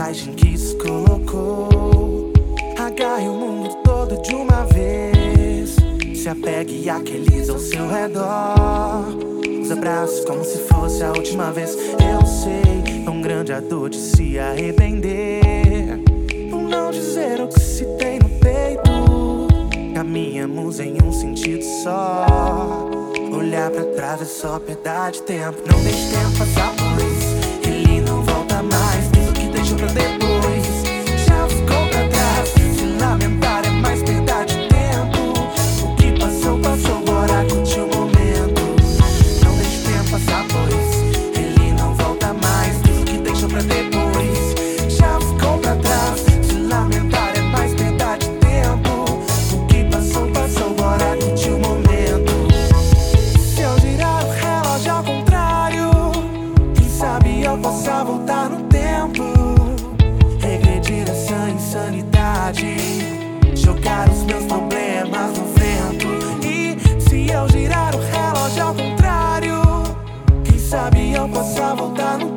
paisagem que se colocou. Agarre o mundo todo de uma vez. Se apegue àqueles ao seu redor. Os abraços como se fosse a última vez. Eu sei, tão grande a dor de se arrepender, por não dizer o que se tem no peito. Caminhamos em um sentido só. Olhar pra trás é só perda de tempo. Não deixe tempo passar por isso. Ele não volta mais. Diz o que deixou pra depois. Já ficou pra trás. Se lamentar é mais perda de tempo. O que passou, passou, bora curtir o momento. Não deixe tempo passar por isso. Ele não volta mais. Diz o que deixou pra depois. Já ficou pra trás. Se lamentar é mais perda de tempo. O que passou, passou, bora curtir o momento. Se eu girar o relógio ao contrário, quem sabe eu possa voltar no tempo. Regredir essa insanidade, jogar os meus problemas no vento. E se eu girar o relógio ao contrário, quem sabe eu possa voltar no